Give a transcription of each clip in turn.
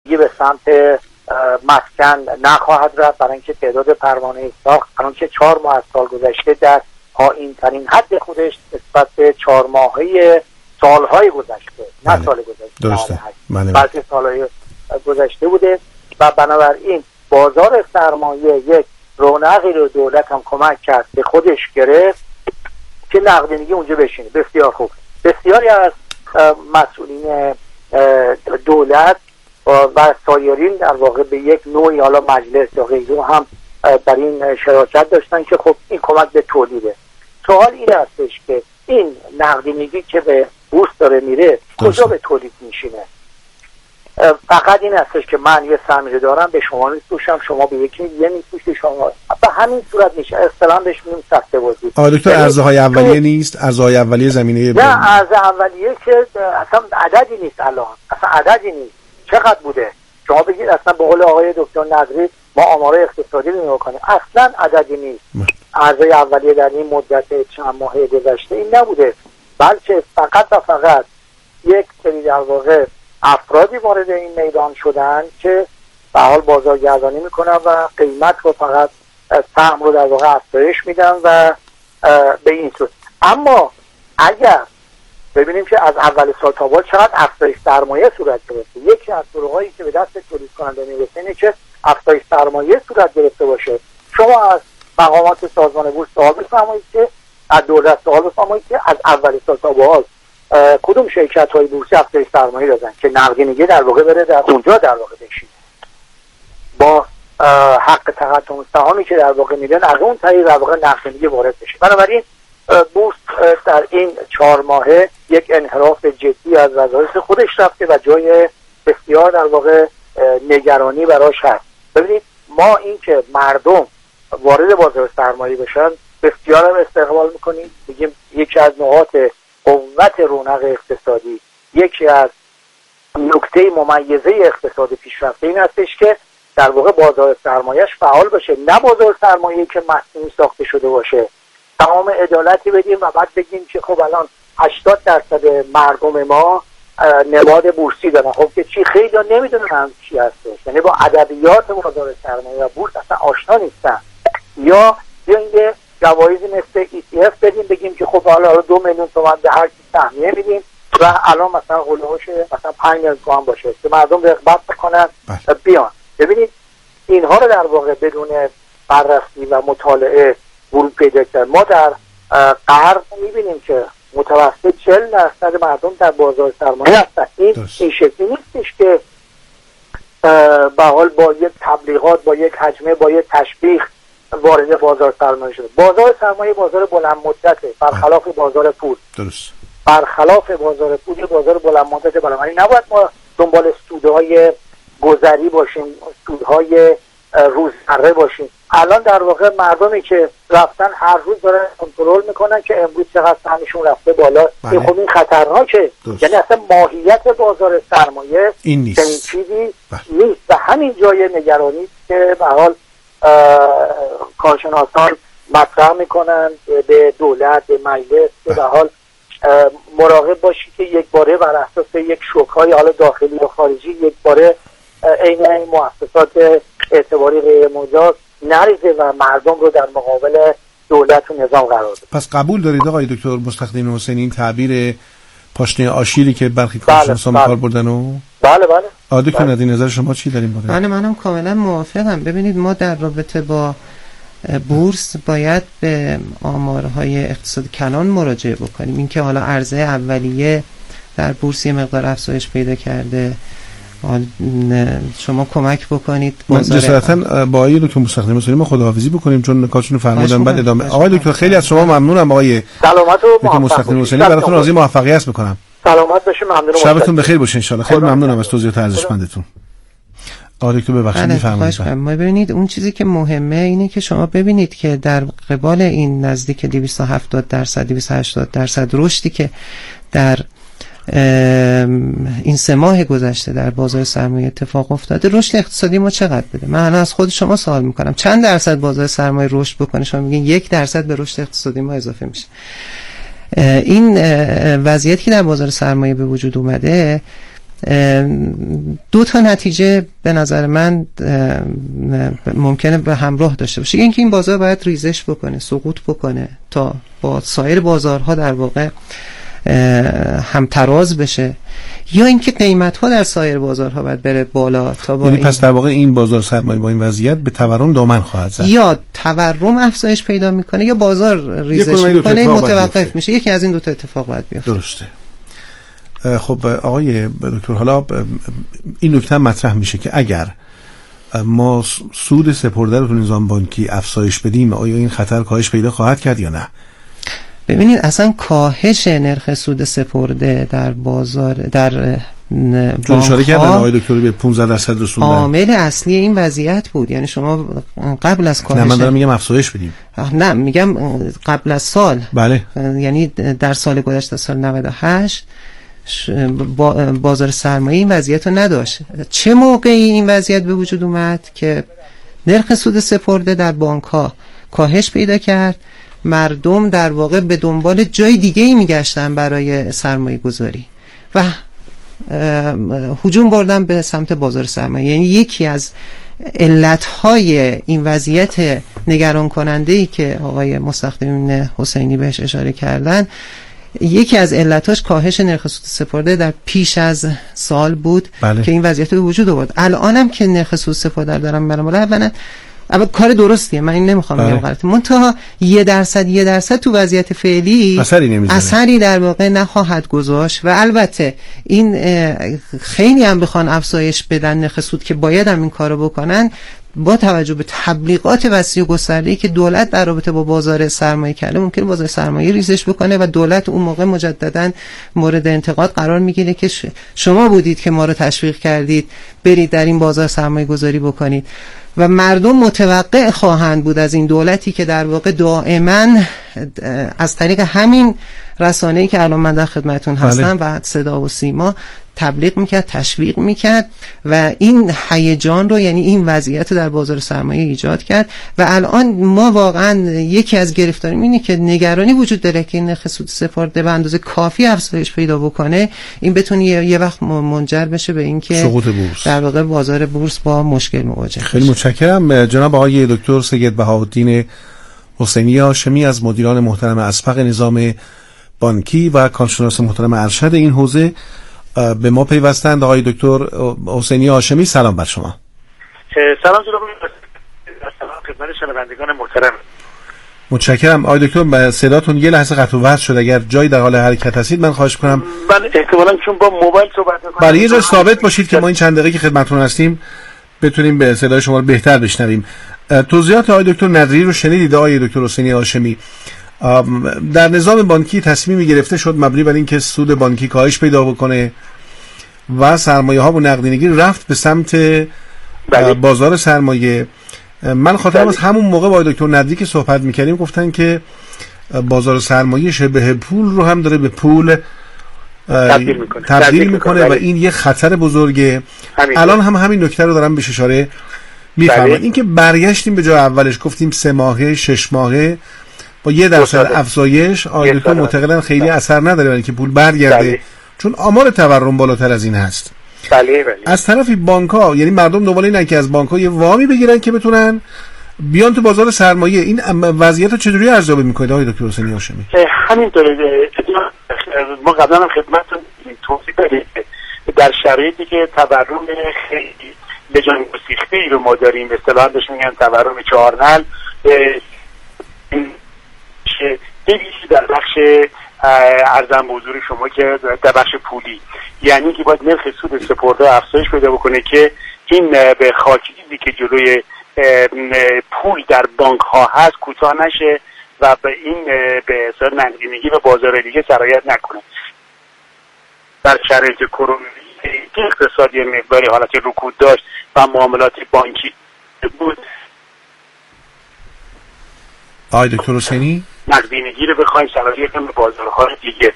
به سمت مسکن نخواهد رفت، برای اینکه تعداد پروانه ساخت الان که 4 ماه از سال گذشته در پایین ترین حد خودش نسبت به 4 ماهه سالهای گذشته، نه سال گذشته، درسته، بلکه سالهای گذشته بوده و بنابراین بازار سرمایه یک رونقی رو دولت هم کمک کرد به خودش گرفت که نقدینگی اونجا بشینه. بسیار خوب. بسیاری از مسئولین دولت و سایرین در واقع به یک نوعی حالا مجلس یا غیره هم در این شراکت داشتن که خب این کمک به تولیده. سوال این هستش که این نقدینگی که به بورس داره میره کجا به تولید میشینه؟ فقط این هستش که من یه سرمایه دارم به شما میفروشم، شما به یکی دیگه میفروشید، شما به همین صورت میشه. اصطلاحاً بهش میگیم سخته بازی. آقای دکتر ارزهای اولیه نیست؟ ارزهای اولیه زمینه نه، ارز اولیه که اصلا عددی نیست الان، اصلا عددی نیست. چقدر بوده؟ شما بگید اصلا به قول آقای دکتر نظری ما آمار اقتصادی رو نگاه کنیم اصلا عددی نیست. ارزهای اولیه در این مدت چند ماه گذشته این نبوده، بلکه فقط و فقط یک سری در واقع افرادی وارد این میدان شدن که به حال بازارگردانی میکنن و قیمت رو فقط سهم رو در واقع افزایش میدن و به این صورت. اما اگر ببینیم که از اول سال تا بعد چقدر افزایش سرمایه صورت گرفته، یکی از طرق‌هایی که به دست تولید کننده میرسه اینه که افزایش سرمایه صورت گرفته باشه. شما از مقامات سازمان بورس سوال بفرمایید که از دولت سوال بفرمایید که از اول سال تا بعد کدوم شرکت‌های بورسی افزایش سرمایه دادن که نقدینگی در واقع بره در اونجا در واقع بشینه با حق تقدم سهامی که در واقع میدن از اون طریق در واقع نقدینگی وارد بشه. بنابراین بورس در این 4 ماهه یک انحراف جدی از وظایف خودش رفته و جای بسیار در واقع نگرانی براش هست. ببینید ما این که مردم وارد بازار سرمایه بشن بسیار هم استقبال میکنیم، میگیم یکی از نقاط قوت رونق اقتصادی، یکی از نکته ممیزه اقتصاد پیشرفته این هستش که در واقع بازار سرمایهش فعال باشه، نه بازار سرمایه‌ای که مصنوعی ساخته شده باشه. تمام عدالتی بدیم و بعد بگیم که خب الان 80% مردم ما نماد بورسی دارن. خب که چی؟ خیلی نمیدونن چی هستش، یعنی با ادبیات بازار سرمایه و بورس اصلا آشنا نیستن. یا اینکه جوایزی مثل ETF بدیم بگیم که خب حالا 2 میلیون تومان به هر کی سهمیه میدیم و الان مثلا هولوش مثلا 5 میلیون تومان باشه که مردم رغبت بکنن بیان. ببینید اینها رو در واقع بدون بررسی و مطالعه ورود پیدا کرد. ما در غرب میبینیم که متوسط 40% مردم در بازار سرمایه هستن. این شکلی نیستش که به حال با یک تبلیغات، با یک حجمه، با یک تشبیه وارد بازار سرمایه شده. بازار سرمایه بازار بلند مدته، برخلاف بازار پول. درست. برخلاف بازار پول بازار بلند مدت، بنابراین نباید ما دنبال سودهای گذری باشیم، سودهای روزمره باشیم. الان در واقع مردمی که رفتن هر روز دارن کنترل میکنن که امروز چقدر سهمشون رفته بالا. خب این خطرناکه. یعنی اصلا ماهیت بازار سرمایه این نیست. چنین چیزی نیست و همین جای نگرانی که به حال کارشناسان مطرح میکنن به دولت، به مجلس که به حال مراقب باشی که یک باره بر اساس یک شوک‌های حالا داخلی و خارجی یک باره این مؤسسات اعتباری غیر مجاز نریزه و مردم رو در مقابل دولت و نظام قرار بده. پس قبول دارید آقای دکتر مستخدم حسینی این تعبیر پاشنه آشیلی که برخی کارشناسان به کار بردن و بله آقای دکتر ندی نظر شما چی داریم؟ منم کاملا موافقم. ببینید ما در رابطه با بورس باید به آمارهای اقتصاد کلان مراجعه بکنیم. اینکه حالا عرضه اولیه در بورس یه مقدار افزایش پیدا کرده، شما کمک بکنید. من جسارتا با آقای دکتر مستخدم حسینی ما خداحافظی بکنیم چون نکاتشون رو فرمودن، بعد ادامه. آقای دکتر خیلی از شما ممنونم. آقای سلامت و دکتر مستخدم حسینی براتون آرزوی موفقیت میکنم. سلامت باشید. ممنونم. شبتون بخیر باشه ان شاء الله. خیلی ممنونم از توضیحات ارزشمندتون. آقای دکتر ببخشید میفرمایید. ما ببینید اون چیزی که مهمه اینه که شما ببینید که در قبال این نزدیک 270% 280% رشدی که در این 3 ماه گذشته در بازار سرمایه اتفاق افتاده، رشد اقتصادی ما چقدر بده؟ من از خود شما سوال میکنم چند درصد بازار سرمایه رشد بکنه؟ شما میگین 1% به رشد اقتصادی ما اضافه میشه. این وضعیتی که در بازار سرمایه به وجود اومده دو تا نتیجه به نظر من ممکنه به همراه داشته باشه. اینکه این بازار باید ریزش بکنه، سقوط بکنه تا با سایر بازارها در واقع همتراز بشه، یا اینکه قیمت‌ها در سایر بازارها باید بره بالا تا با پس در واقع این بازار سرمایه با این وضعیت به تورم دامن خواهد زد، یا تورم افزایش پیدا میکنه یا بازار ریزش میکنه، متوقف میشه. یکی از این دو تا اتفاق باید بیفته. درسته. خب آقای دکتر، حالا این نکته مطرح میشه که اگر ما سود سپرده رو تو نظام بانکی افزایش بدیم، آیا این خطر کاهش پیدا خواهد کرد یا نه؟ ببینید اصلا کاهش نرخ سود سپرده در بازار در چون اشاره کردن آقای دکتر به 15% رسوندن، عامل اصلی این وضعیت بود. یعنی شما قبل از کاهش، نه من دارم میگم افزایش بدیم، نه میگم قبل از سال، بله، یعنی در سال گذشته سال 98 بازار سرمایه این وضعیت رو نداشت. چه موقعی این وضعیت به وجود اومد که نرخ سود سپرده در بانک ها کاهش پیدا کرد، مردم در واقع به دنبال جای دیگه ای میگشتن برای سرمایه گذاری و هجوم بردن به سمت بازار سرمایه. یعنی یکی از علتهای این وضعیت نگران کننده ای که آقای مستخدمین حسینی بهش اشاره کردن، یکی از علتاش کاهش نرخ سود سپرده در پیش از سال بود. بله. که این وضعیت به وجود آورد. الانم که نرخ سود سپرده دارم برام اولا کار درستیه، من این نمیخوام بگم غلطه، منتها 1% تو وضعیت فعلی اثری در واقع نخواهد گذاشت. و البته این خیلی هم بخوان افزایش بدن نرخ سود که باید هم این کارو بکنن، با توجه به تبلیغات وسیع و گسترده‌ای که دولت در رابطه با بازار سرمایه کرده، ممکنه بازار سرمایه ریزش بکنه و دولت اون موقع مجددا مورد انتقاد قرار میگیره که شما بودید که ما رو تشویق کردید برید در این بازار سرمایه گذاری بکنید. و مردم متوقع خواهند بود از این دولتی که در واقع دائما از طریق همین رسانه‌ای که الان من در خدمتتون هستم و صدا و سیما تبلیغ میکرد، تشویق میکرد و این هیجان رو، یعنی این وضعیت رو در بازار سرمایه ایجاد کرد. و الان ما واقعا یکی از گرفتاریم اینه که نگرانی وجود داره که این نرخ سود سپرده به اندازه کافی افزایش پیدا بکنه، این بتونه یه وقت منجر بشه به اینکه سقوط بورس، در واقع بازار بورس با مشکل مواجه. خیلی متشکرم جناب آقای دکتر سید بهاءالدین حسینی هاشمی از مدیران محترم اسبق نظام بانکی و کارشناس محترم ارشد این حوزه به ما پیوستند. آقای دکتر حسینی هاشمی، سلام بر شما. سلام جناب، سلام خدمت شنوندگان محترم. متشکرم. آقای دکتر صداتون یه لحظه قطع و وصل شد، اگر جایی در حال حرکت هستید من خواهش کنم. من احتمالاً چون با موبایل صحبت می‌کنم، برای یه جا ثابت باشید که ما این چند دقیقه که خدمتتون هستیم بتونیم به صدای شما رو بهتر بشنویم. توضیحات آقای دکتر ندری رو شنیدید. آقای دکتر حسینی هاشمی، در نظام بانکی تصمیمی گرفته شد مبنی بر اینکه سود بانکی کاهش پیدا بکنه و سرمایه ها و نقدینگی رفت به سمت بازار سرمایه. من خاطرم از همون موقع با دکتر ندری که صحبت میکردیم گفتن که بازار سرمایه شبه پول رو هم داره به پول تبدیل میکنه و این یه خطر بزرگه. الان هم همین نکته رو دارم بهش اشاره میفرمایید. این که برگشتیم به جای اولش، گفتیم 3 ماهه 6 ماهه با 1% افزایش، آقای دکتر معتقدن خیلی اثر نداره برای اینکه پول برگرده، چون آمار تورم بالاتر از این هست. بله. از طرفی بانک‌ها، یعنی مردم دنبال اینن که از بانک‌ها یه وامی بگیرن که بتونن بیان تو بازار سرمایه. این وضعیت رو چجوری ارزیابی می‌کنید آقای دکتر حسینی هاشمی؟ همینطوره. ما قبلا هم خدمتتون توضیح دادیم در شرایطی که تورم خیلی لجان گسیخته‌ای رو ما داریم، اصطلاحاً بهش میگن تورم 4 نل، دیگه در بخش ارزم به حضور شما که در بخش پولی، یعنی که باید نرخ سود سپرده افزایش پیدا بکنه که این به خاکریزی که جلوی پول در بانک ها هست کوتاه نشه و به این به اصطلاح نقدینگی و بازار دیگه سرایت نکنه. در شرایط کرونا که اقتصادی مقداری حالت رکود داشت و معاملات بانکی بود، آقای دکتر حسینی نقدینگی رو بخوایم سرایت کنیم به بازارهای دیگه.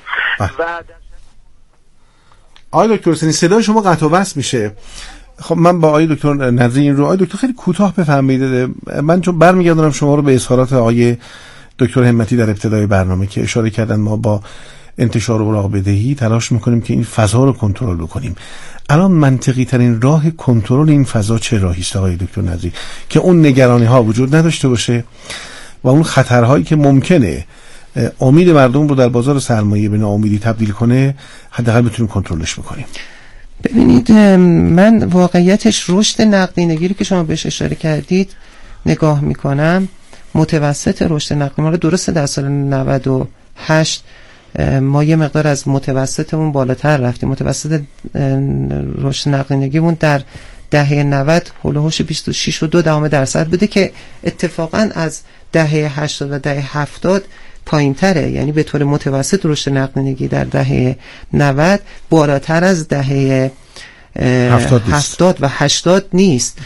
آقای دکتر حسینی صدای شما قطع و وصل میشه. خب من با آقای دکتر ندری این رو، آقای دکتر خیلی کوتاه بفرمایید. من چون برمیگردونم شما رو به اظهارات آقای دکتر همتی در ابتدای برنامه که اشاره کردن ما با انتشار اوراق بدهی تلاش میکنیم که این فضا رو کنترل بکنیم. الان منطقی ترین راه کنترل این فضا چه راهی است آقای دکتر نظری که اون نگرانی ها وجود نداشته باشه و اون خطرهایی که ممکنه امید مردم رو در بازار سرمایه به ناامیدی تبدیل کنه حداقل بتونیم کنترلش بکنیم؟ ببینید، من واقعیتش رشد نقدینگی که شما بهش اشاره کردید نگاه میکنم، متوسط رشد نقدی ما رو درسته در سال 98 ما یه مقدار از متوسطمون بالاتر رفتیم. متوسط رشد نقدینگیمون در دهه 90 هولوش 26.2% بوده که اتفاقا از دهه 80 و دهه 70 پایین تره، یعنی به طور متوسط رشد نقدینگی در دهه 90 بالاتر از دهه 70 و 80 نیست.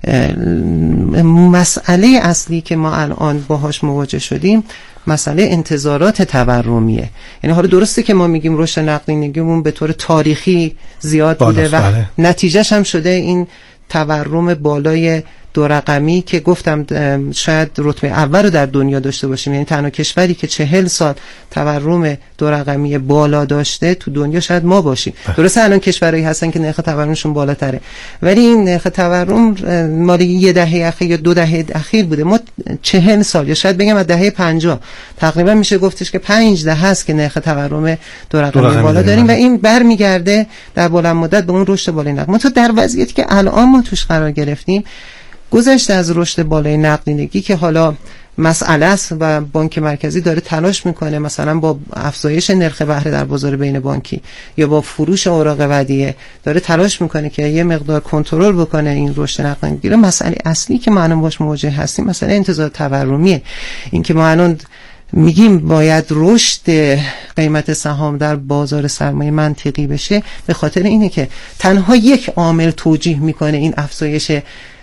مسئله اصلی که ما الان باهاش مواجه شدیم مسئله انتظارات تورمیه. یعنی حالا درسته که ما میگیم رشد نقدینگیمون به طور تاریخی زیاد بوده و نتیجهش هم شده این تورم بالای 2 رقمی که گفتم شاید رتبه اول رو در دنیا داشته باشیم، یعنی تنها کشوری که 40 سال تورم 2 رقمی بالا داشته تو دنیا شاید ما باشیم. درسته الان کشورهایی هستن که نرخ تورمشون بالاتره، ولی این نرخ تورم مال یه دهه اخیر یا 2 دهه اخیر بوده. ما 40 سال یا شاید بگم از دهه 50 تقریبا میشه گفتش که 5 دهه است که نرخ تورم 2 رقمی بالا داریم و این برمیگرده در بلند مدت به اون رشد بالای نقد. ما تو در وضعیتی که الان ما توش قرار گرفتیم، گذشته از رشد بالای نقدینگی که حالا مسئله است و بانک مرکزی داره تلاش میکنه مثلا با افزایش نرخ بهره در بازار بین بانکی یا با فروش اوراق ودیعه داره تلاش میکنه که یه مقدار کنترل بکنه این رشد نقدینگی رو. مسئله اصلی که ما الان باش مواجه هستیم مسئله انتظار تورمیه. این که ما الان میگیم باید رشد قیمت سهام در بازار سرمایه منطقی بشه، به خاطر اینه که تنها یک عامل توجیه میکنه این افزایش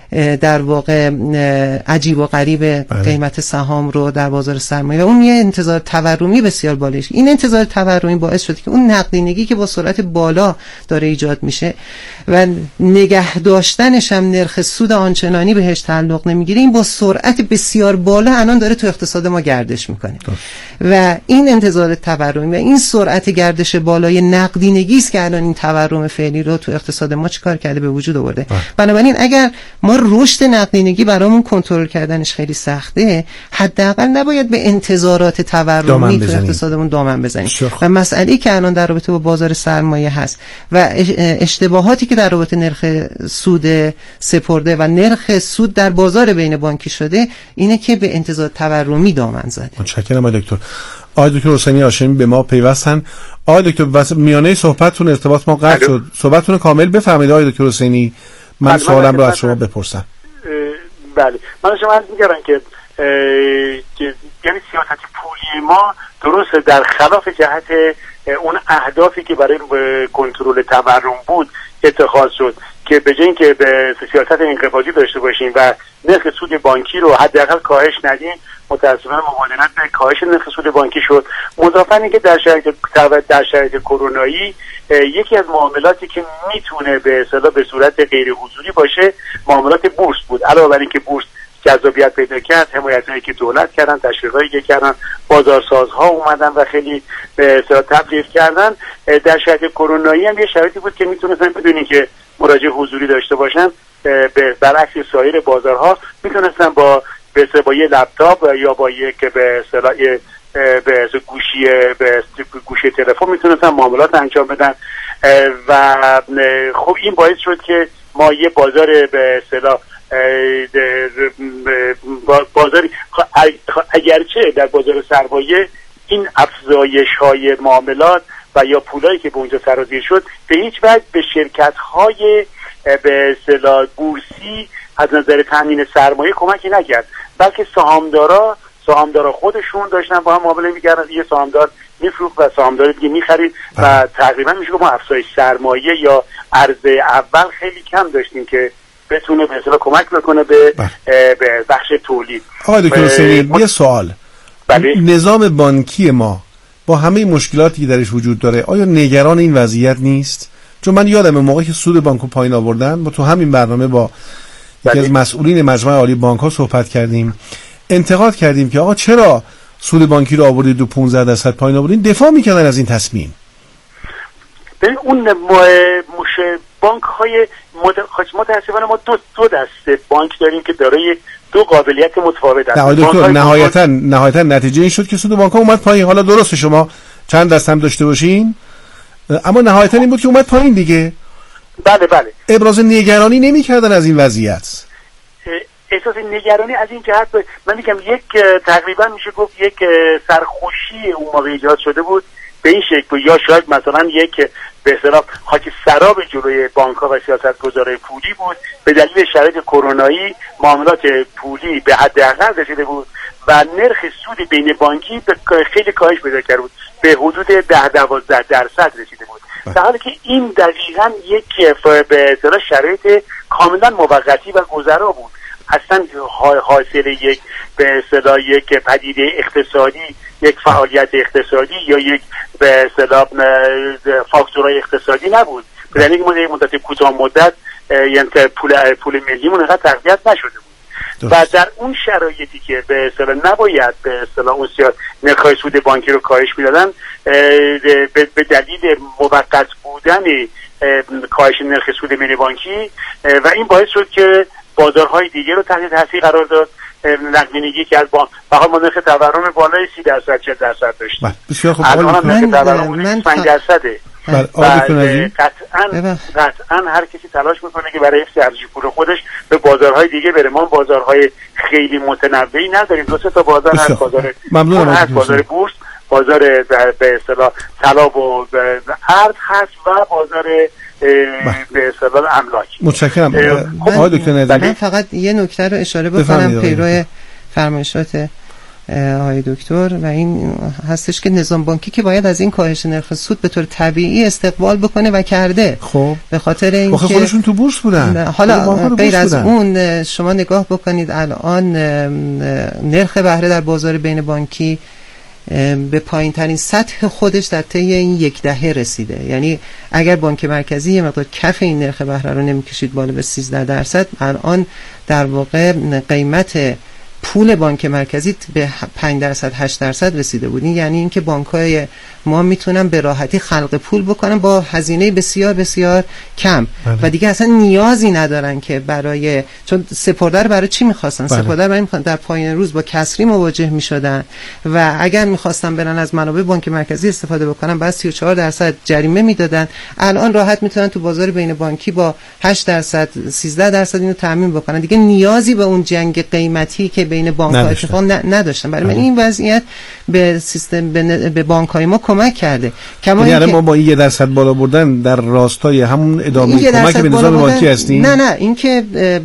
در واقع عجیب و غریب قیمت سهام رو در بازار سرمایه و اون یه انتظار تورمی بسیار بالاست. این انتظار تورمی باعث شده که اون نقدینگی که با سرعت بالا داره ایجاد میشه و نگه داشتنش هم نرخ سود آنچنانی بهش تعلق نمیگیره، این با سرعت بسیار بالا الان داره تو اقتصاد ما گردش میکنه و این انتظار تورمی و این سرعت گردش بالای نقدینگی است که الان این تورم فعلی رو تو اقتصاد ما چیکار کرده به وجود آورده. بنابراین اگر ما رشد نقدینگی برامون کنترل کردنش خیلی سخته، حداقل نباید به انتظارات تورمی تو اقتصادمون دامن بزنیم. و مسئله‌ای که الان در رابطه با بازار سرمایه هست و اشتباهاتی که در رابطه نرخ سود سپرده و نرخ سود در بازار بین بانکی شده اینه که به انتظار تورمی دامن زده. متشکرم آقای دکتر. آقای دکتر حسینی هاشمی به ما پیوستن. آقای دکتر میانه صحبتتون ارتباط ما قطع شد. صحبتتون کامل بفرمایید آقای دکتر حسینی. من سوالم رو از شما بپرسم. بله، من شما عرض می‌کردم که یعنی سیاست پولی ما درست در خلاف جهت اون اهدافی که برای کنترل تورم بود اتخاذ شد که به جای اینکه به سیاست انقباضی داشته باشیم و نرخ سود بانکی رو حداقل کاهش ندیم، متأسفانه مبادلت به کاهش نرخ سود بانکی شد. مضافاً اینکه در شرایط کرونایی یکی از معاملاتی که میتونه به اصطلاح به صورت غیر حضوری باشه معاملات بورس بود. علاوه بر اینکه بورس جذابیت پیدا کرد، حمایتایی که دولت کردن، تشویقایی که کردن، بازارسازها اومدن و خیلی به اصطلاح تبلیغ کردن، در شرایط کرونایی هم یه شرایطی بود که میتونستن بدون اینکه مراجعه حضوری داشته باشن، برعکس سایر بازارها میتونستن با یه لپتاپ یا با یک به اصطلاح به گوشی تلفن میتونستن معاملات انجام بدن و خب این باعث شد که ما یه بازار به اصطلاح بازاری اگرچه در بازار سرمایه این افزایش های معاملات و یا پولایی که به اونجا سرازیر شد به هیچ وجه به شرکت های به اصطلاح بورسی از نظر تامین سرمایه کمکی نکرد، بلکه سهامدارا خودشون داشتن با هم معامله می‌کردن. یه سهامدار میفروخت و سهامدار دیگه می‌خرید و تقریبا میشه که ما افزایش سرمایه یا عرضه اول خیلی کم داشتیم که بتونه به اصطلاح کمک بکنه به بخش تولید. آقای دکتر حسینی، یه سوال. نظام بانکی ما با همه مشکلاتی که درش وجود داره آیا نگران این وضعیت نیست؟ چون من یادم موقعی که سود بانکو پایین آوردن ما تو همین برنامه با یکی از مسئولین مجمع عالی بانک‌ها صحبت کردیم، انتقاد کردیم که آقا چرا سود بانکی رو آوردید و 15% پایین آوردید، دفاع میکردن از این تصمیم. ببین اون بانک های متاسفانه ما دو دسته بانک داریم که دارای دو قابلیت متفاوت هستند. دکتر نهایتا نتیجه این شد که سود بانک ها اومد پایین. حالا درسته شما چند دست هم داشته باشین، اما نهایتا این بود که اومد پایین دیگه. بله. ابراز نگرانی نمی‌کردن از این وضعیت. احساس نگرانی از این جهت من میگم تقریبا میشه گفت یک سرخوشی اون موقع ایجاد شده بود به این شکل، یا شاید مثلا یک به اصطلاح خاک سراب جلوی بانک‌ها و سیاستگزارای پولی بود. به دلیل شرایط کرونایی معاملات پولی به حداقل رسیده بود و نرخ سود بین بانکی خیلی کاهش پیدا کرده بود، به حدود 10-12% رسیده بود. در حالی که این دقیقاً یک به اصطلاح شرایط کاملا موقتی و گذرا بود، اصلا حاصل یک به اصطلاح یک پدیده اقتصادی، یک فعالیت اقتصادی یا یک به اصطلاح فاکتورهای اقتصادی نبود. به دلیل اینکه ما مدت کوتاه مدت یعنی پول ملیمون اینقدر تقویت نشده بود و در اون شرایطی که به اصطلاح نباید به اصطلاح اون نرخ‌های سود بانکی رو کاهش میدادن، به دلیل موقت بودن کاهش نرخ سود ملی بانکی و این باعث شد که بازارهای دیگه رو تحت تاثیر قرار داد. نقدینگی که از ما نرخ تورم بالای 30% 40% داشتیم. بسیار خوب. الان هم نرخ تورم 5%. قطعا هر کسی تلاش میکنه که برای حفظ ارزش پول خودش به بازارهای دیگه بره. ما بازارهای خیلی متنوعی نداریم. 2-3 تا بازار هست، بازار بورس، بازار به اصطلاح طلا و ارز هست و بازار به اصطلاح املاک. متشکرم. آقای دکتر نظری، من فقط یه نکته رو اشاره بکنم پیرو فرمایشات آقای دکتر و این هستش که نظام بانکی که باید از این کاهش نرخ سود به طور طبیعی استقبال بکنه و کرده. خب به خاطر اینکه خودشون تو بورس بودن. حالا غیر از اون شما نگاه بکنید الان نرخ بهره در بازار بین بانکی به پایین ترین سطح خودش در طی این 10 دهه رسیده. یعنی اگر بانک مرکزی یه مقدار کف این نرخ بهره رو نمیکشید بالا به 13%، الان در واقع قیمت پول بانک مرکزی به 5% 8% رسیده بود. یعنی اینکه بانک‌های ما میتونن به راحتی خلق پول بکنن با هزینه بسیار بسیار کم و دیگه اصلا نیازی ندارن که چون سپرده رو برای چی می‌خواستن؟ سپرده رو در پایان روز با کسری مواجه می‌شدن و اگر می‌خواستن برن از منابع بانک مرکزی استفاده بکنن بعد 34% جریمه میدادن. الان راحت میتونن تو بازار بین بانکی با 8% 13% اینو تامین بکنن. دیگه نیازی به اون جنگ قیمتی که بین بانک‌ها اتفاق نداشتن. برای من این وضعیت به سیستم به بانک‌های ما کمک کرده. یعنی ما با این 1% بالا بردن در راستای همون ادامه کمک به نظام بانکی هستیم. نه این که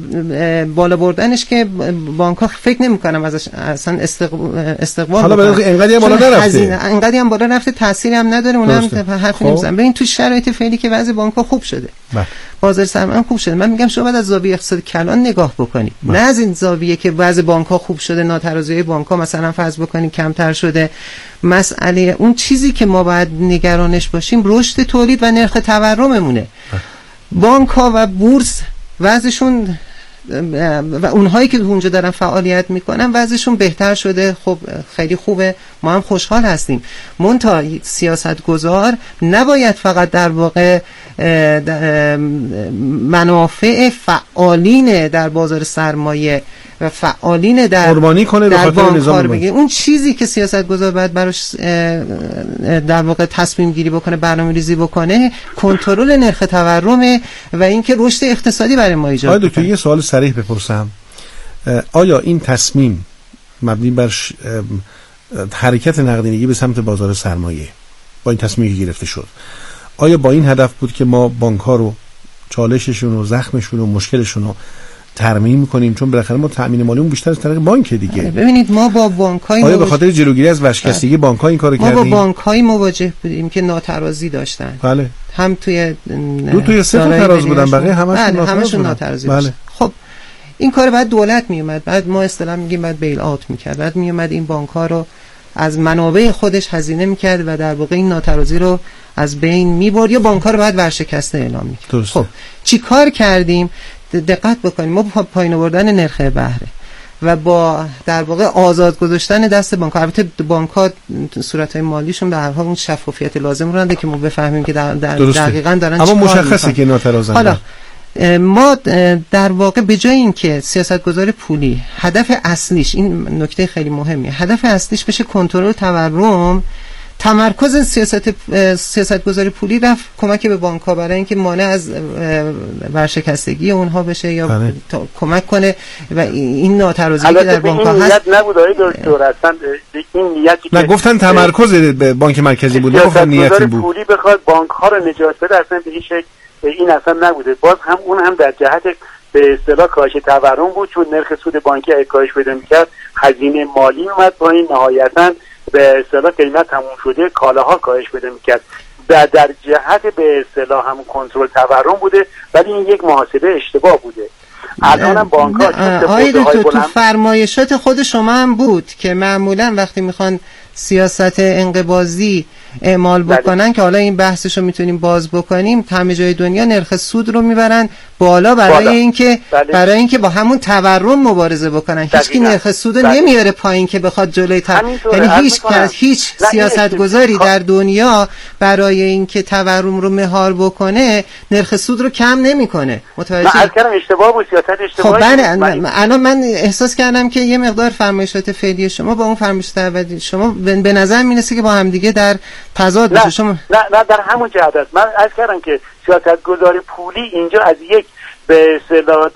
بالا بردنش که بانک‌ها فکر نمی‌کنم ازش اصلا استقبال حالا انقدی هم بالا نرفته، انقدی هم بالا رفته، تأثیری هم نداره. اونم حرفی نمی‌زنم. ببین تو شرایط فعلی که وضع بانک‌ها خوب شده، بازار سرمایه خوب شده، من میگم شما باید از زاویه اقتصاد کلان نگاه بکنید، نه از این زاویه که وضع بانک‌ها خوب شده، ناترازی‌های بانک‌ها مثلا فرض بکنید کمتر شده. مسئله اون چیزی که ما باید نگرانش باشیم رشد تولید و نرخ تورممونه. بانک‌ها و بورس وضعشون و اونهایی که اونجا دارن فعالیت میکنن وضعشون بهتر شده. خب خیلی خوبه، ما هم خوشحال هستیم. منتها سیاستگزار نباید فقط در واقع منافع فعالین در بازار سرمایه و فعالین در بانک کار بگیره. اون چیزی که سیاستگزار باید براش در واقع تصمیم گیری بکنه، برنامه‌ریزی بکنه، کنترل نرخ تورم و اینکه رشد اقتصادی برای ما ایجاد کنه. دکتر یه سوال صریح بپرسم، آیا این تصمیم مبنی بر حرکت نقدینگی به سمت بازار سرمایه با این تصمیمی که گرفته شد، آیا با این هدف بود که ما بانک‌ها رو چالششون و زخمشون و مشکلشون رو ترمیم می‌کنیم؟ چون بالاخره ما تأمین مالیمون بیشتر از طریق بانک دیگه. ببینید ما با بانک‌های آیا به خاطر جلوگیری از ورشکستگی بانک‌ها این کارو کردیم؟ ما با بانک‌های مواجه بودیم که ناترازی داشتن. بله. هم توی 2-3 تا تراز بودن، بقیه همشون ناترازی داشتن. خب این کار بعد دولت میومد، بعد ما اصطلاحاً میگیم بعد بیل اوت می‌کرد، بعد میومد این بانک‌ها رو از منابع خودش هزینه می‌کرد و در واقع این ناترازی رو از بین می‌برد یا بانک‌ها رو بعد ورشکسته اعلام می‌کرد. خب چیکار کردیم؟ دقت بکنیم، ما پایین آوردن نرخ بهره و با در واقع آزاد گذاشتن دست بانک‌ها. البته بانک‌ها صورت‌های مالیشون به هر حال اون شفافیت لازم رو نداره که ما بفهمیم که دقیقاً دارن اما مشخصه که ناترازنده. حالا ما در واقع به جای اینکه سیاستگزار پولی هدف اصلیش، این نکته خیلی مهمیه، هدف اصلیش بشه کنترل تورم، تمرکز سیاستگزاری پولی رفت کمک به بانک‌ها برای اینکه مانع از ورشکستگی اونها بشه یا کمک کنه و این ناترازی که در بانک‌ها هست. نیت نبود دکتر، اصلا این نیتی که گفتن تمرکز بانک مرکزی بود، گفتن نیتی بود پولی بخواد بانک‌ها رو نجات بده، اصلا به این شکل این اصلا نبوده. باز هم اون هم در جهت به اصطلاح کاهش تورم بود، چون نرخ سود بانکی اگه کاهش پیدا می‌کرد هزینه مالی اومد پایین، نهایتاً به اصطلاح قیمت تموم شده کالاها کاهش پیدا می‌کرد. در جهت به اصطلاح هم کنترل تورم بوده، ولی این یک محاسبه اشتباه بوده. الانم بانک‌ها تو فرمایشات خود شما هم بود که معمولاً وقتی میخوان سیاست انقباضی اعمال بکنن که حالا این بحثشو میتونیم باز بکنیم، همه جای دنیا نرخ سود رو میبرن بالا برای اینکه با همون تورم مبارزه بکنن. هیچکی نرخ سود رو نمیاره پایین که بخواد جلوی یعنی هیچ سیاستگزاری در دنیا برای اینکه تورم رو مهار بکنه نرخ سود رو کم نمیکنه. متوجه؟ من کردم اشتباه بود، سیاست اشتباهی. خب الان من احساس کردم که یه مقدار فرمایشات فعلی شما با اون فرمایشات اولی شما به نظر میرسه که با هم دیگه در تضاد باشه. شما نه در همون جهت است. من عرض کردم که سیاستگزاری پولی اینجا از یک به اصطلاح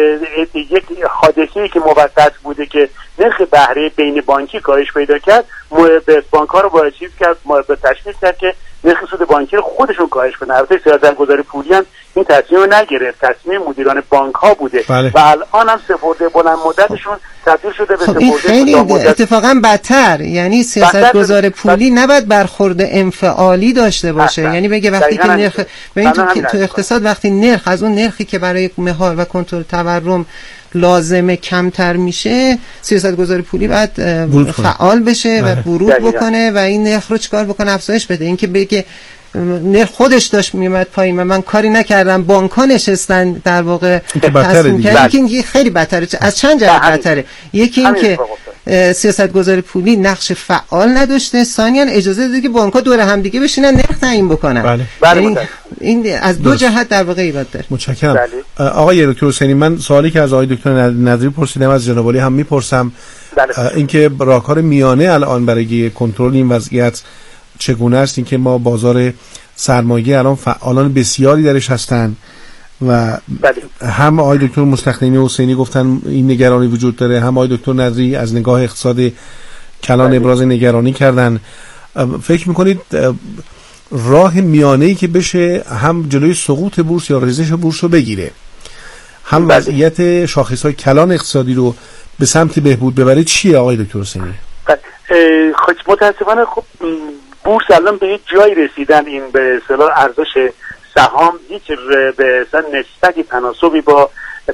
یک حادثه‌ای که موقت بوده که نرخ بهره بین بانکی کاهش پیدا کرد، به بانک‌ها رو باید چیز کرد، به تشویق کرد که نرخ سود بانکی رو خودشون کاهش کنن. البته سیاستگزاری پولی هم این تصمیم رو نگرفت، تصمیم مدیران بانک‌ها بوده. بله. و الان هم سپرده بلند مدتشون تبدیل شده به این خیلی اتفاقا بدتر، یعنی سیاستگزار پولی نباید برخورد انفعالی داشته باشه. یعنی بگه وقتی که نرخ تو اقتصاد وقتی نرخ از اون نرخی که برای مهار و کنترل تورم لازمه کمتر میشه، سیاستگزار پولی باید فعال بشه و ورود بکنه و این نرخ رو چیکار بکنه؟ افزایش بده. اینکه بگه نرخ خودش داشت میومد پایین و من کاری نکردم، بانک‌ها نشستن در واقع تصمیم کردن، که این خیلی بدتره. از چند جهت بدتره. یکی این که سیاستگزار پولی نقش فعال نداشته، ثانیاً اجازه داده که بانک‌ها دور هم دیگه بشینن نرخ تعیین بکنن. بله. این از دو جهت در واقع ایراد داره. متشکرم. آقای دکتر حسینی، من سوالی که از آقای دکتر نظری پرسیدم از جناب عالی هم میپرسم، اینکه راهکار میانه الان برای کنترل این وضعیت چگونه است؟ اینکه ما بازار سرمایه الان فعالان بسیاری درش هستن و هم آقای دکتر مستخدمی حسینی گفتن این نگرانی وجود داره، هم آقای دکتر نظری از نگاه اقتصاد کلان ابراز نگرانی کردن. فکر میکنید راه میانه‌ای که بشه هم جلوی سقوط بورس یا ریزش بورس رو بگیره، هم وضعیت شاخص‌های کلان اقتصادی رو به سمت بهبود ببره چیه آقای دکتر حسینی؟ خب متاسفانه خب بورس الان به یک جایی رسیدن، این به اصطلاح ارزش سهام هیچ به اصطلاح نسبتی تناسبی با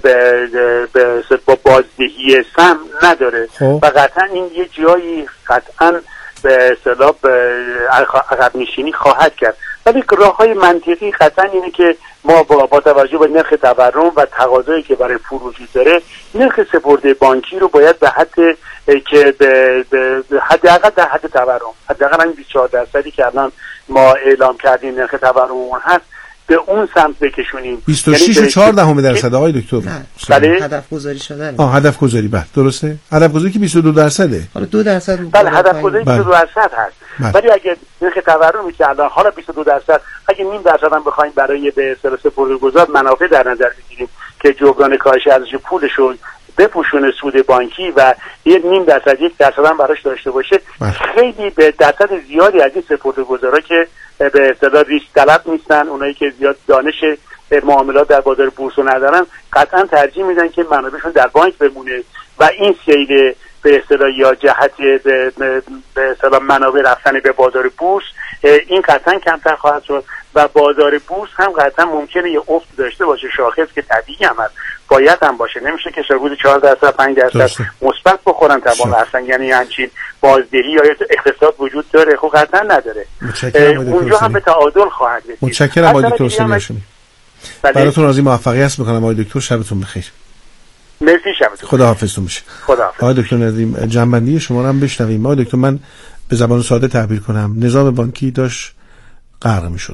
بازدهی سهم نداره و قطعا این یه جایی قطعا به اصطلاح عقب نشینی خواهد کرد. ولی راه‌های منطقی قطعا اینه که ما با توجه به نرخ تورم و تقاضایی که برای فروش داره، نرخ سپرده بانکی رو باید به حد که به حداقل در حد تورم، حداقل همین 24% که الان ما اعلام کردیم نرخ تورم اون هست، به اون سمت بکشونیم. 26.4% آقای دکتر. بله هدف گذاری شده. هدف گذاری بله درسته. هدف گذاری که 22%. حالا 2% بله هدف گذاری 22% هست. ولی اگه نرخ تورمی که الان حالا 22%، اگه 0.5% هم بخوایم برای به اصطلاح سپرده‌گذار منافع در نظر بگیریم که جبران کاهش ارزش پولشون بپوشونه سود بانکی و 0.5% 1% هم براش داشته باشه، خیلی به درصد زیادی از این سپرده‌گذارا که به اصطلاح ریسک طلب نیستن، اونایی که زیاد دانش معاملات در بازار بورس رو ندارن، قطعا ترجیح میدن که منابعشون در بانک بمونه و این سیل به اصطلاح یا جهت به اصطلاح منابع رفتن به بازار بورس این قطعا کمتر خواهد شد و بازار بورس هم قطعا ممکنه یه افت داشته باشه، شاخص که طبیعی هم هست، باید هم باشه، نمیشه که شاگرد 4% 5% مثبت بخورن تمام اصلا، یعنی همچین بازدهی یا اقتصاد وجود داره؟ خب قطعا نداره. اونجا هم به تعادل خواهد رسید. متشکرم آقای دکتر حسینی. براتون راضی موفقیت میکنم آقای دکتر، شبتون بخیر. مرسی، شبتون خداحافظتون بشه. خداحافظ. آقای دکتر نظری جنبندی شما رو هم بشنویم. آقای دکتر من به زبان ساده تعبیر کنم، نظام بانکی داشت غرق میشد.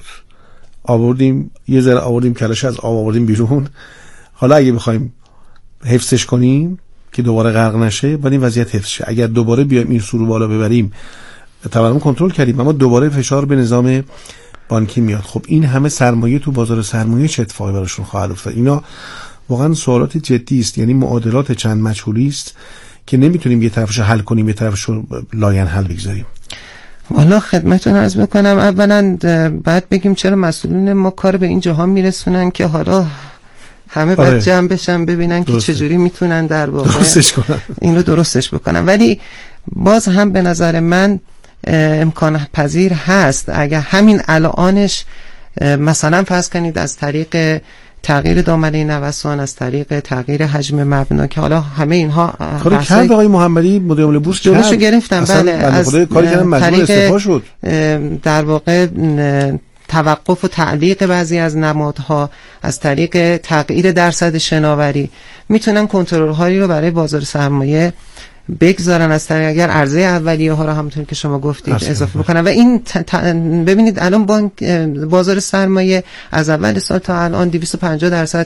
یه ذره آوردیم کلش از آب آوردیم بیرون. حالا اگه بخوایم حفظش کنیم که دوباره غرق نشه، ولی این وضعیت حفظ شه. اگر دوباره بیایم این سو رو بالا ببریم، تورم کنترل کردیم اما دوباره فشار به نظام بانکی میاد. خب این همه سرمایه تو بازار سرمایه چه اتفاقی براشون خواهد افتاد؟ اینا واقعا سوالات جدی است، یعنی معادلات چند مجهولی است که نمیتونیم یه طرفش حل کنیم یه طرفش لاینحل بگذاریم. والا خدمتتون عرض میکنم، اولا بعد بگیم چرا مسئولین ما کار به این جاها میرسونن که حالا همه باید جمع بشن ببینن که چجوری میتونن در واقع این رو درستش بکنن. ولی باز هم به نظر من امکان پذیر هست اگر همین الانش مثلا فرض کنید از طریق تغییر دامنه نوسان، از طریق تغییر حجم مبنا که حالا همه اینها کاری کرد آقای محمدی مدیر عامل بورس جلوشو گرفتن. بله از کاری کردن مجبور استعفا شد. در واقع توقف و تعلیق بعضی از نمادها از طریق تغییر درصد شناوری میتونن کنترل هایی رو برای بازار سرمایه بگذارن، از طریق اگر عرضه اولیه ها رو همونطور که شما گفتید اضافه بکنن. و این ببینید الان بازار سرمایه از اول سال تا الان 250%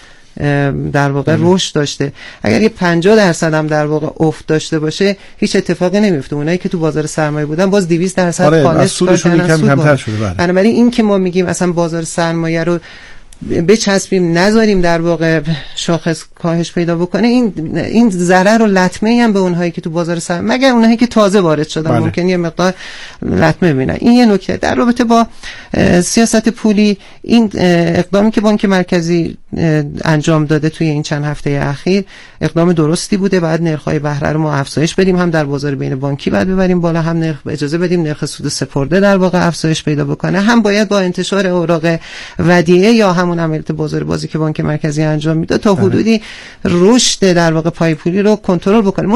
در واقع رشد داشته. اگر یه 50% هم در واقع افت داشته باشه هیچ اتفاقی نمیفته. اونایی که تو بازار سرمایه بودن باز 200% خالص سودشون کمتر شده. بنابراین این که ما میگیم اصلا بازار سرمایه رو بچسبیم نذاریم در واقع شاخص کاهش پیدا بکنه، این ضرر و لطمه هم به اونهایی که تو بازار سرمایه، مگر اونهایی که تازه وارد شدن ممکن یه مقدار لطمه ببینن. این یه نکته. در رابطه با سیاست پولی، این اقدامی که بانک مرکزی انجام داده توی این چند هفته اخیر اقدام درستی بوده. بعد نرخ‌های بهره رو ما افزایش بدیم، هم در بازار بین بانکی بعد ببریم بالا، هم اجازه بدیم نرخ سود سپرده در واقع افزایش پیدا بکنه. هم باید با انتشار اوراق ودیعه یا همون عملیات بازار بازی که بانک مرکزی انجام میده تا حدودی رشد در واقع پای پولی رو کنترل بکنیم.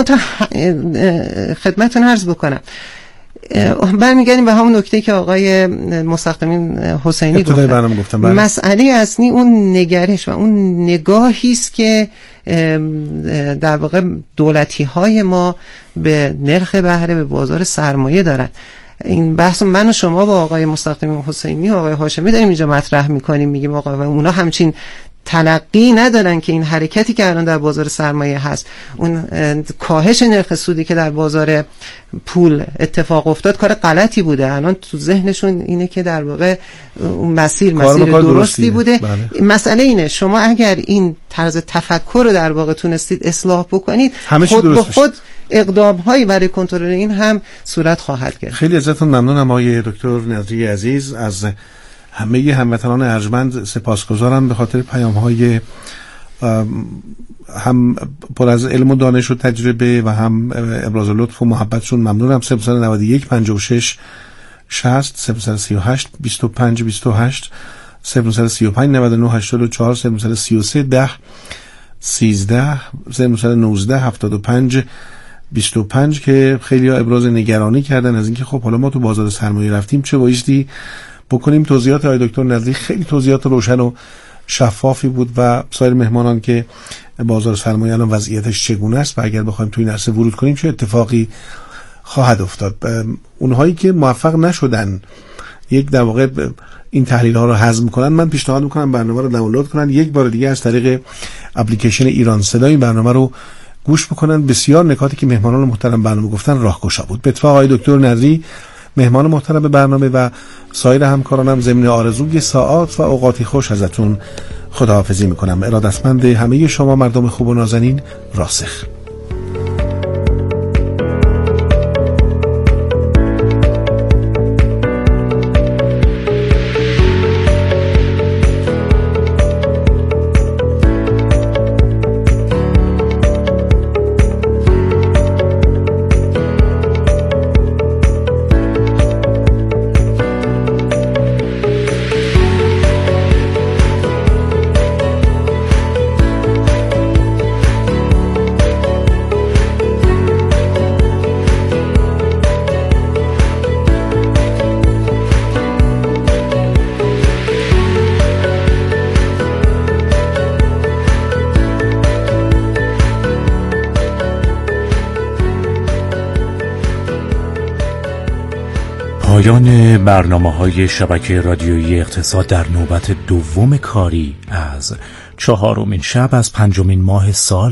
خدمتتون عرض بکنم برمیگردیم به همون نکته که آقای مستقیمین حسینی گفتن. مسئله اصلی اون نگرش و اون نگاهی است که در واقع دولتی های ما به نرخ بهره، به بازار سرمایه دارن. این بحث من و شما با آقای مستقیم حسینی و آقای هاشمی داریم اینجا مطرح میکنیم، میگیم آقا و اونا همچین تلقی ندارن که این حرکتی که الان در بازار سرمایه هست، اون کاهش نرخ سودی که در بازار پول اتفاق افتاد کار غلطی بوده. الان تو ذهنشون اینه که در واقع اون مسیر درستی بوده. بله. مسئله اینه شما اگر این طرز تفکر رو در واقع تونستید اصلاح بکنید، خود به خود اقدام هایی برای کنترل این هم صورت خواهد گرفت. خیلی ازتون ممنونم آقای دکتر نظری عزیز. از همه هموطنان ارجمند سپاسگزارم به خاطر پیام های هم پر از علم و دانش و تجربه و هم ابراز لطف و محبتشون. ممنونم. 091 56 60 038 25 28 035 99 84 033 10 13 019 75 25 که خیلی ها ابراز نگرانی کردن از اینکه خب حالا ما تو بازار سرمایه رفتیم چه بایستی بکنیم. توضیحات آقای دکتر نظری خیلی توضیحات روشن و شفافی بود و سایر مهمانان که بازار سرمایه الان وضعیتش چگونه است و اگر بخوایم توی این عرصه ورود کنیم چه اتفاقی خواهد افتاد. اونهایی که موفق نشدن یک در واقع این تحلیل ها رو هضم کنن، من پیشنهاد میکنم برنامه رو دانلود کنن، یک بار دیگه از طریق اپلیکیشن ایران صدا این برنامه رو گوش بکنن. بسیار نکاتی که مهمانان محترم برنامه گفتن راهگشا بود. به اتفاق آقای دکتر نظری مهمان محترم به برنامه و سایر همکارانم ضمن آرزوی ساعات و اوقاتی خوش ازتون خداحافظی میکنم. ارادتمند همه شما مردم خوب و نازنین. راسخ. پایان برنامه‌های شبکه رادیویی اقتصاد در نوبت دوم کاری از 4مین شب از 5مین ماه سال